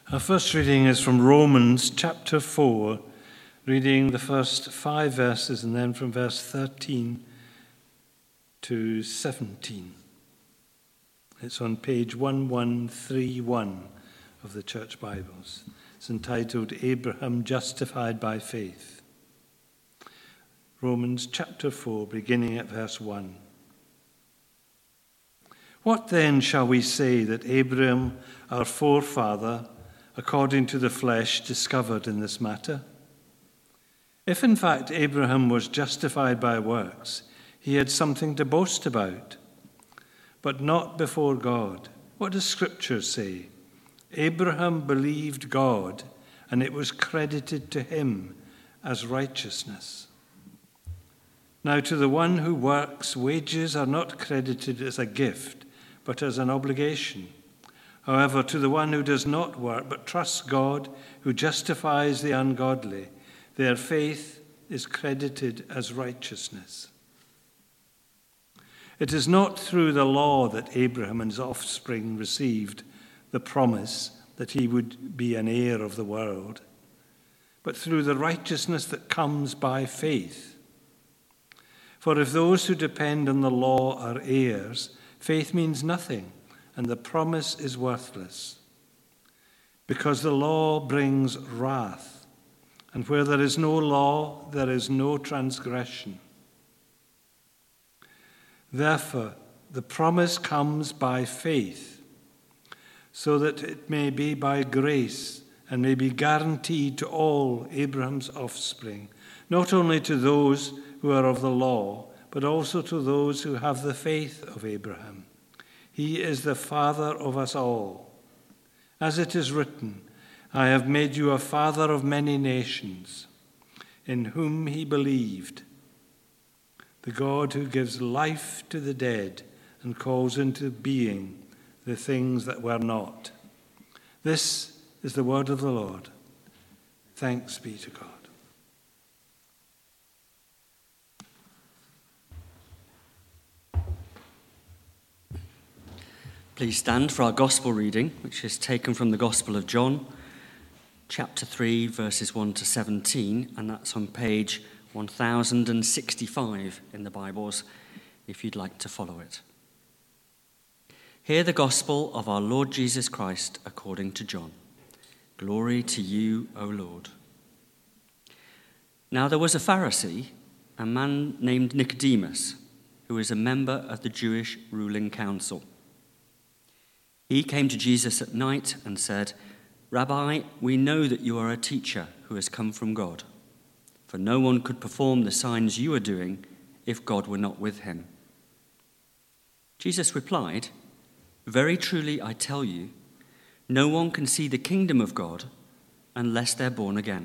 Our first reading is from Romans chapter 4, reading the first 5 verses and then from verse 13 to 17. It's on page 1131 of the Church Bibles. It's entitled Abraham Justified by Faith. Romans chapter 4, beginning at verse 1. What then shall we say that Abraham, our forefather, according to the flesh, discovered in this matter? If in fact Abraham was justified by works, he had something to boast about, but not before God. What does Scripture say? Abraham believed God, and it was credited to him as righteousness. Now to the one who works, wages are not credited as a gift, but as an obligation. However, to the one who does not work, but trusts God, who justifies the ungodly, their faith is credited as righteousness. It is not through the law that Abraham and his offspring received the promise that he would be an heir of the world, but through the righteousness that comes by faith. For if those who depend on the law are heirs, faith means nothing, and the promise is worthless. Because the law brings wrath, and where there is no law, there is no transgression. Therefore, the promise comes by faith, so that it may be by grace and may be guaranteed to all Abraham's offspring, not only to those who are of the law, but also to those who have the faith of Abraham. He is the father of us all. As it is written, I have made you a father of many nations, in whom he believed, the God who gives life to the dead and calls into being the things that were not. This is the word of the Lord. Thanks be to God. Please stand for our gospel reading, which is taken from the Gospel of John, chapter 3, verses 1 to 17, and that's on page 1065 in the Bibles, if you'd like to follow it. Hear the gospel of our Lord Jesus Christ according to John. Glory to you, O Lord. Now there was a Pharisee, a man named Nicodemus, who was a member of the Jewish ruling council. He came to Jesus at night and said, Rabbi, we know that you are a teacher who has come from God, for no one could perform the signs you are doing if God were not with him. Jesus replied, Very truly I tell you, no one can see the kingdom of God unless they're born again.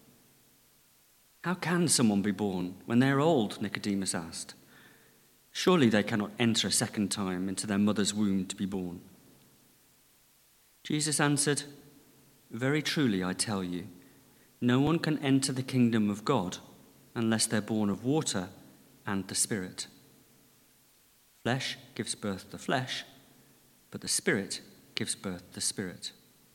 How can someone be born when they're old? Nicodemus asked. Surely they cannot enter a second time into their mother's womb to be born. Jesus answered, Very truly I tell you, no one can enter the kingdom of God unless they're born of water and the Spirit. Flesh gives birth to flesh, but the Spirit gives birth to spirit.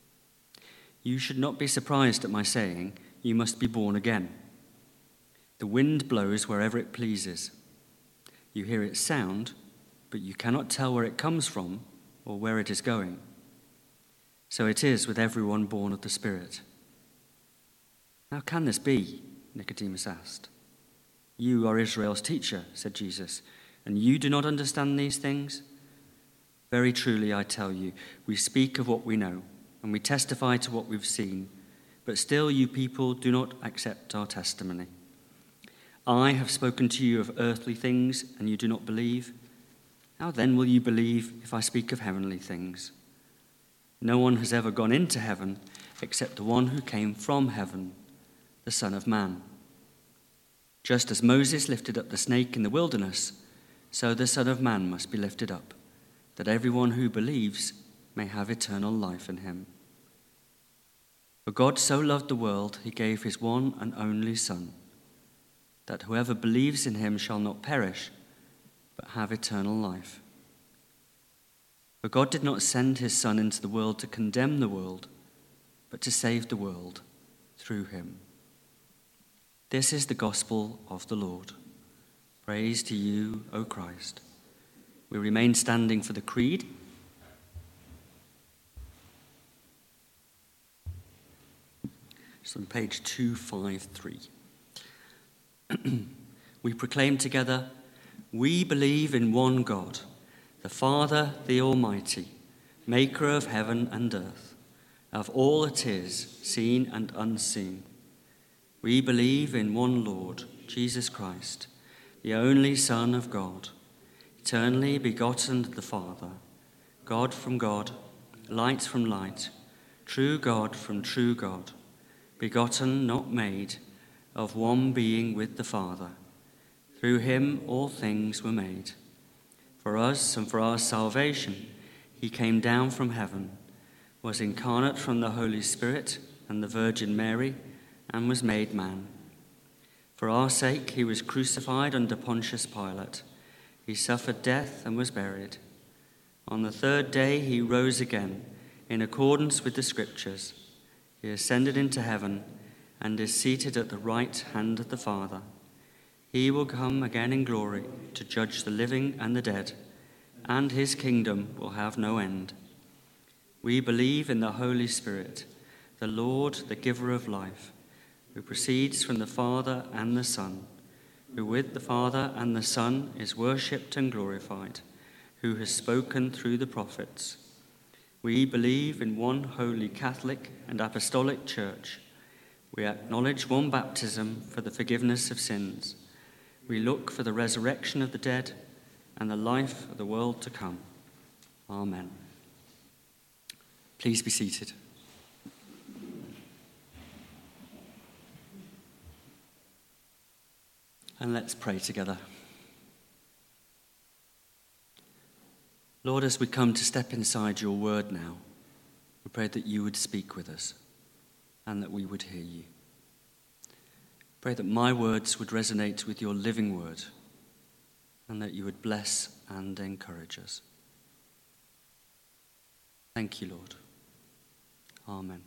You should not be surprised at my saying, you must be born again. The wind blows wherever it pleases. You hear its sound, but you cannot tell where it comes from or where it is going. So it is with everyone born of the Spirit. How can this be? Nicodemus asked. You are Israel's teacher, said Jesus, and you do not understand these things? Very truly I tell you, we speak of what we know, and we testify to what we've seen, but still you people do not accept our testimony. I have spoken to you of earthly things, and you do not believe. How then will you believe if I speak of heavenly things? No one has ever gone into heaven except the one who came from heaven, the Son of Man. Just as Moses lifted up the snake in the wilderness, so the Son of Man must be lifted up, that everyone who believes may have eternal life in him. For God so loved the world, he gave his one and only Son, that whoever believes in him shall not perish, but have eternal life. For God did not send his Son into the world to condemn the world, but to save the world through him. This is the gospel of the Lord. Praise to you, O Christ. We remain standing for the creed. It's on page 253. We proclaim together, we believe in one God, the Father, the Almighty, maker of heaven and earth, of all that is, seen and unseen. We believe in one Lord, Jesus Christ, the only Son of God, eternally begotten of the Father, God from God, light from light, true God from true God, begotten, not made, of one being with the Father. Through him all things were made. For us and for our salvation, he came down from heaven, was incarnate from the Holy Spirit and the Virgin Mary, and was made man. For our sake he was crucified under Pontius Pilate. He suffered death and was buried. On the third day he rose again, in accordance with the Scriptures. He ascended into heaven and is seated at the right hand of the Father. He will come again in glory to judge the living and the dead, and his kingdom will have no end. We believe in the Holy Spirit, the Lord, the giver of life, who proceeds from the Father and the Son, who with the Father and the Son is worshipped and glorified, who has spoken through the prophets. We believe in one holy Catholic and Apostolic Church. We acknowledge one baptism for the forgiveness of sins. We look for the resurrection of the dead and the life of the world to come. Amen. Please be seated. And let's pray together. Lord, as we come to step inside your word now, we pray that you would speak with us and that we would hear you. Pray that my words would resonate with your living word and that you would bless and encourage us. Thank you, Lord. Amen.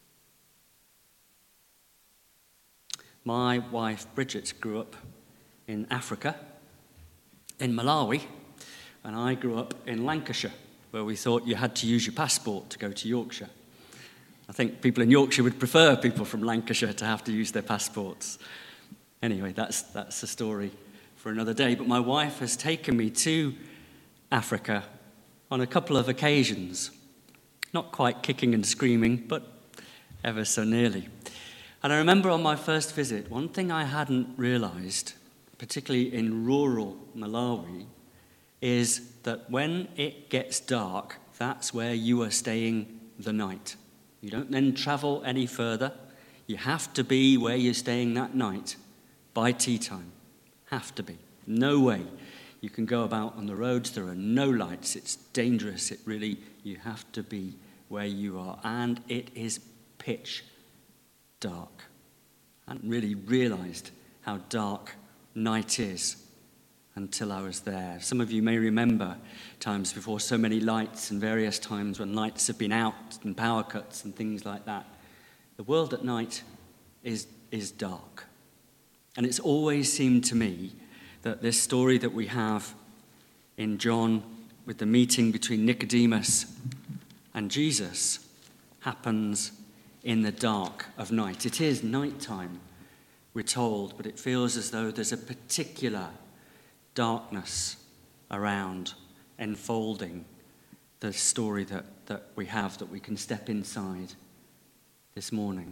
My wife, Bridget, grew up in Africa, in Malawi, and I grew up in Lancashire, where we thought you had to use your passport to go to Yorkshire. I think people in Yorkshire would prefer people from Lancashire to have to use their passports. Anyway, that's a story for another day. But my wife has taken me to Africa on a couple of occasions. Not quite kicking and screaming, but ever so nearly. And I remember on my first visit, one thing I hadn't realised, particularly in rural Malawi, is that when it gets dark, that's where you are staying the night. You don't then travel any further. You have to be where you're staying that night by tea time. Have to be. No way you can go about on the roads. There are no lights. It's dangerous. You have to be where you are. And it is pitch dark. I hadn't really realised how dark night is until I was there. Some of you may remember times before so many lights and various times when lights have been out and power cuts and things like that. The world at night is dark. And it's always seemed to me that this story that we have in John with the meeting between Nicodemus and Jesus happens in the dark of night. It is nighttime, we're told, but it feels as though there's a particular darkness around enfolding the story that we have, that we can step inside this morning.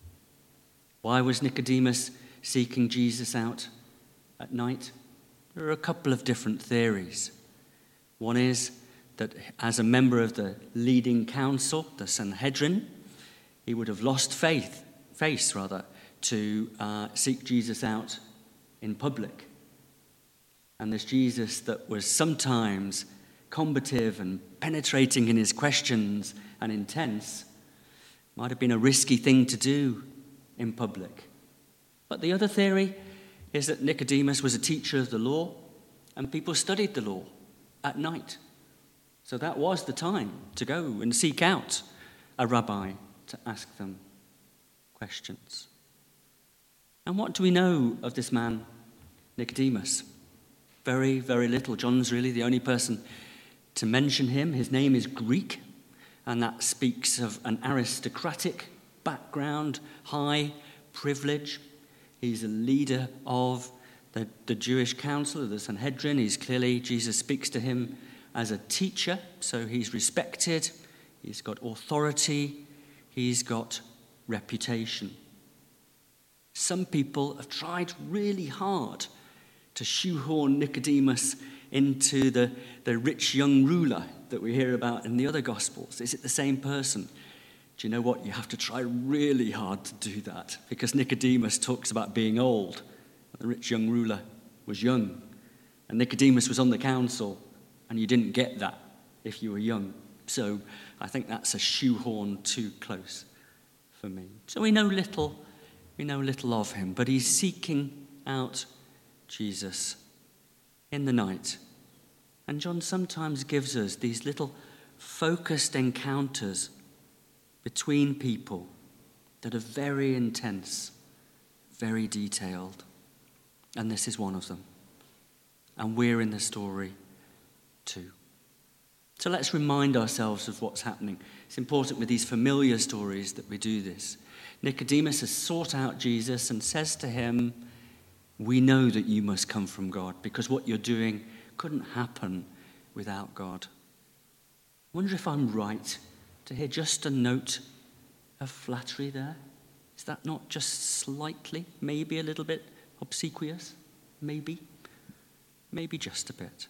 Why was Nicodemus seeking Jesus out at night? There are a couple of different theories. One is that as a member of the leading council, the Sanhedrin, he would have lost face to seek Jesus out in public. And this Jesus that was sometimes combative and penetrating in his questions and intense might have been a risky thing to do in public. But the other theory is that Nicodemus was a teacher of the law and people studied the law at night. So that was the time to go and seek out a rabbi to ask them questions. And what do we know of this man, Nicodemus? Very, very little. John's really the only person to mention him. His name is Greek, and that speaks of an aristocratic background, high privilege. He's a leader of the Jewish council, of the Sanhedrin. Jesus speaks to him as a teacher, so he's respected. He's got authority. He's got reputation. Some people have tried really hard to shoehorn Nicodemus into the rich young ruler that we hear about in the other Gospels. Is it the same person? Do you know what? You have to try really hard to do that, because Nicodemus talks about being old. The rich young ruler was young, and Nicodemus was on the council, and you didn't get that if you were young. So I think that's a shoehorn too close for me. So we know little of him, but he's seeking out Jesus in the night. And John sometimes gives us these little focused encounters between people that are very intense, very detailed. And this is one of them. And we're in the story too. So let's remind ourselves of what's happening. It's important with these familiar stories that we do this. Nicodemus has sought out Jesus and says to him, "We know that you must come from God, because what you're doing couldn't happen without God." I wonder if I'm right to hear just a note of flattery there. Is that not just slightly, maybe a little bit obsequious? Maybe just a bit.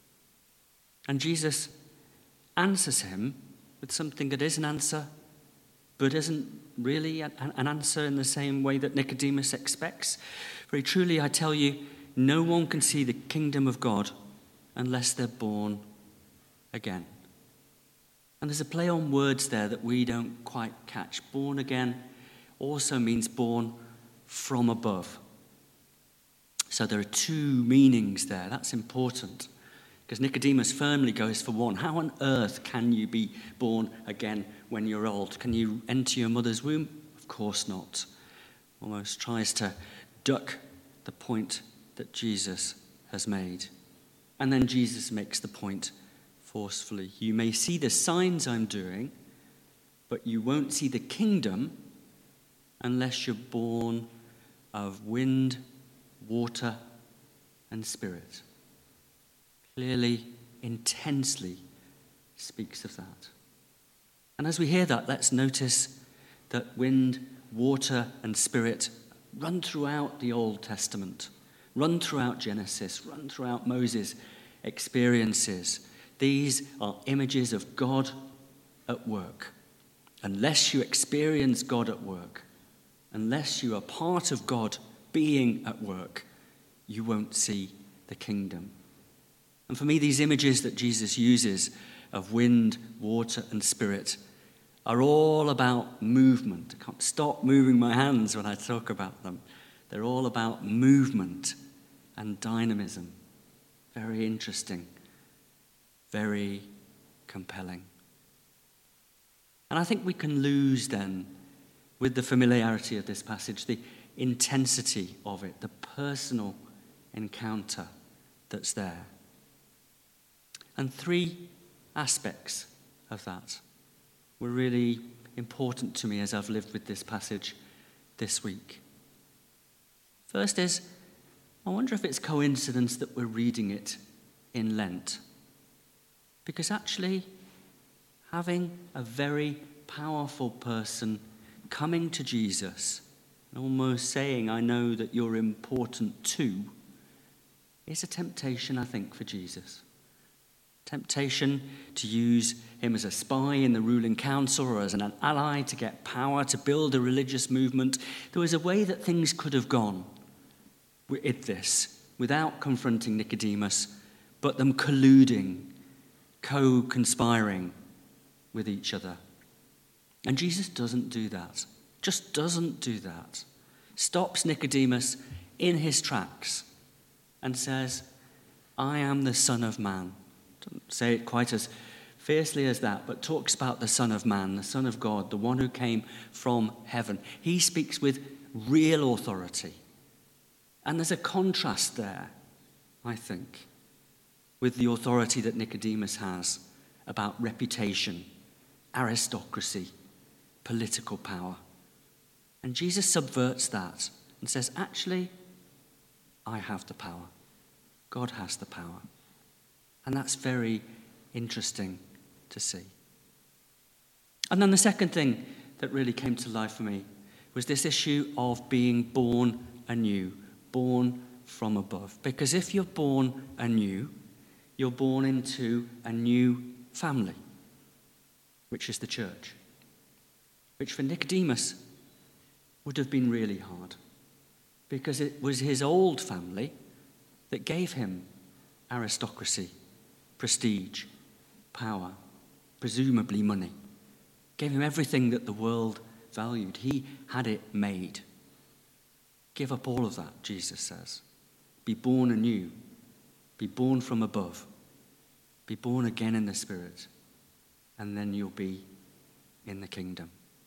And Jesus answers him with something that is an answer, but isn't really an answer in the same way that Nicodemus expects. Very truly, I tell you, no one can see the kingdom of God unless they're born again. And there's a play on words there that we don't quite catch. Born again also means born from above. So there are two meanings there. That's important, because Nicodemus firmly goes for one. How on earth can you be born again when you're old? Can you enter your mother's womb? Of course not. Almost tries to duck the point that Jesus has made. And then Jesus makes the point forcefully. You may see the signs I'm doing, but you won't see the kingdom unless you're born of wind, water, and spirit. Clearly, intensely speaks of that. And as we hear that, let's notice that wind, water, and spirit run throughout the Old Testament, run throughout Genesis, run throughout Moses' experiences. These are images of God at work. Unless you experience God at work, unless you are part of God being at work, you won't see the kingdom. And for me, these images that Jesus uses of wind, water, and spirit are all about movement. I can't stop moving my hands when I talk about them. They're all about movement and dynamism. Very interesting, very compelling. And I think we can lose then, with the familiarity of this passage, the intensity of it, the personal encounter that's there. And three aspects of that were really important to me as I've lived with this passage this week. First is, I wonder if it's coincidence that we're reading it in Lent. Because actually, having a very powerful person coming to Jesus and almost saying, "I know that you're important too," is a temptation, I think, for Jesus. Temptation to use him as a spy in the ruling council or as an ally to get power, to build a religious movement. There was a way that things could have gone with this without confronting Nicodemus, but them colluding, co-conspiring with each other. And Jesus doesn't do that. Just doesn't do that. Stops Nicodemus in his tracks and says, "I am the Son of Man." Doesn't say it quite as fiercely as that, but talks about the Son of Man, the Son of God, the one who came from heaven. He speaks with real authority. And there's a contrast there, I think, with the authority that Nicodemus has about reputation, aristocracy, political power. And Jesus subverts that and says, actually, I have the power. God has the power. And that's very interesting to see. And then the second thing that really came to life for me was this issue of being born anew, born from above. Because if you're born anew, you're born into a new family, which is the church, which for Nicodemus would have been really hard, because it was his old family that gave him aristocracy, prestige, power, presumably money, gave him everything that the world valued. He had it made. Give up all of that, Jesus says. Be born anew. Be born from above. Be born again in the Spirit. And then you'll be in the kingdom.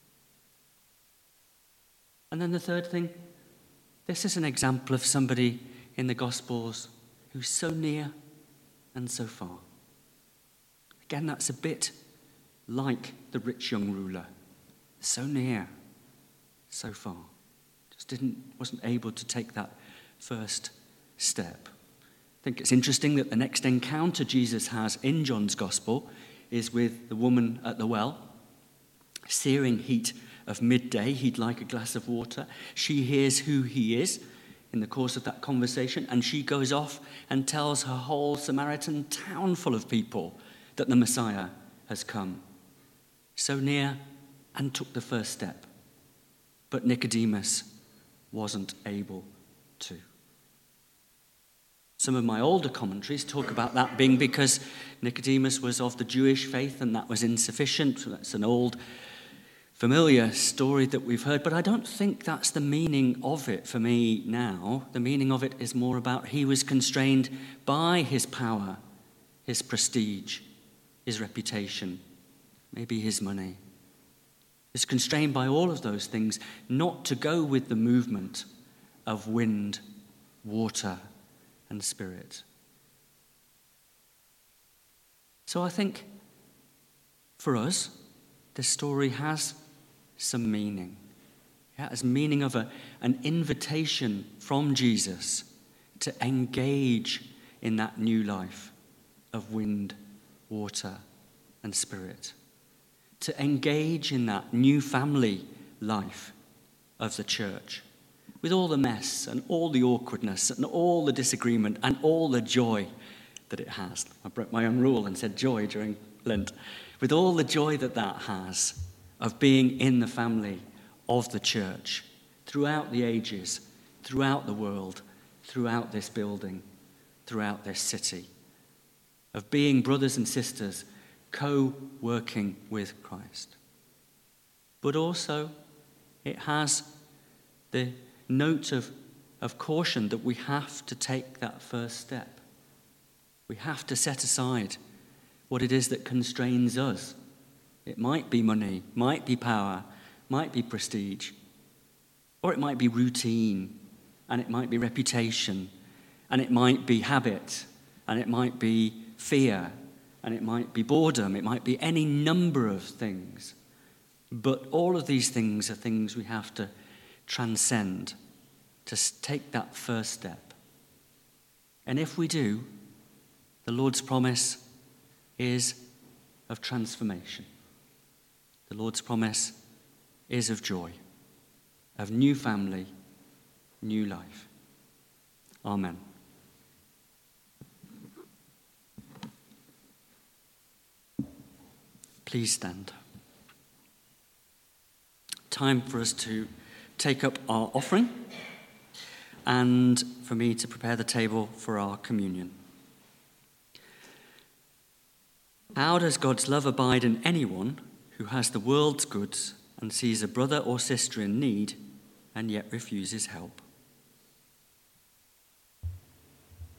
And then the third thing, this is an example of somebody in the Gospels who's so near and so far. Again, that's a bit like the rich young ruler. So near, so far. Just wasn't able to take that first step. I think it's interesting that the next encounter Jesus has in John's Gospel is with the woman at the well. Searing heat of midday, he'd like a glass of water. She hears who he is in the course of that conversation, and she goes off and tells her whole Samaritan town full of people that the Messiah has come. So near, and took the first step. But Nicodemus wasn't able to. Some of my older commentaries talk about that being because Nicodemus was of the Jewish faith and that was insufficient. That's an old, familiar story that we've heard, but I don't think that's the meaning of it for me now. The meaning of it is more about he was constrained by his power, his prestige, his reputation, maybe his money. Is constrained by all of those things not to go with the movement of wind, water, and spirit. So I think for us, this story has some meaning. It has meaning of an invitation from Jesus to engage in that new life of wind, water, and spirit. To engage in that new family life of the church with all the mess and all the awkwardness and all the disagreement and all the joy that it has. I broke my own rule and said joy during Lent. With all the joy that has of being in the family of the church throughout the ages, throughout the world, throughout this building, throughout this city, of being brothers and sisters co-working with Christ. But also, it has the note of caution that we have to take that first step. We have to set aside what it is that constrains us. It might be money, might be power, might be prestige, or it might be routine, and it might be reputation, and it might be habit, and it might be fear, and it might be boredom, it might be any number of things. But all of these things are things we have to transcend, to take that first step. And if we do, the Lord's promise is of transformation. The Lord's promise is of joy, of new family, new life. Amen. Please stand. Time for us to take up our offering and for me to prepare the table for our communion. How does God's love abide in anyone who has the world's goods and sees a brother or sister in need and yet refuses help?